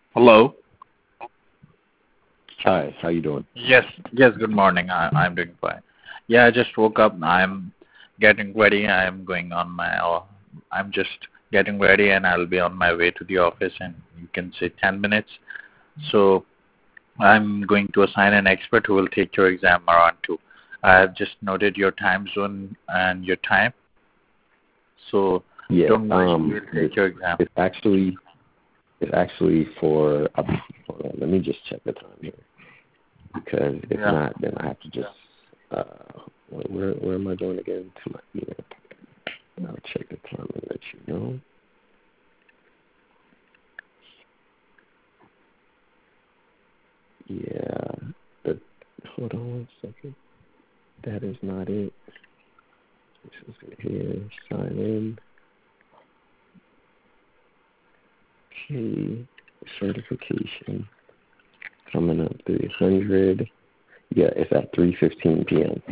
Hello. Hi, how you doing? Yes, yes. Good morning. I'm doing fine. Yeah, I just woke up. I'm getting ready. I'm going on my. I'm just getting ready, and I'll be on my way to the office. And you can say 10 minutes. So I'm going to assign an expert who will take your exam around 2. I have just noted your time zone and your time. So Yeah, don't worry. We'll take your exam. it's actually for. Hold on, let me just check the time here because if Yeah. not, then I have to just. Uh, where am I going again? To my email. I'll check the time and let you know. Yeah, but hold on one second. That is not it. This is here. Sign in. Okay. Certification coming up 300. Yeah, it's at 3:15 p.m.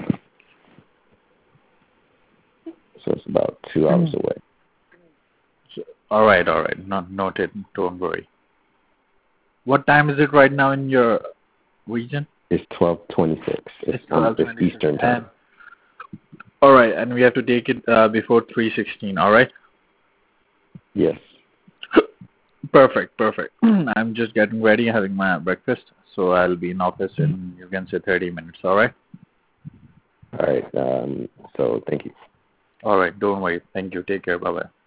So it's about 2 hours away. All right. All right. Not noted. Don't worry. What time is it right now in your region? It's 12:26. It's It's 12:26. Eastern time. All right, and we have to take it before 3:16. All right. Yes. Perfect, perfect. I'm just getting ready, having my breakfast, so I'll be in office in, you can say, 30 minutes. All right. All right. So thank you. All right. Don't worry. Thank you. Take care. Bye bye.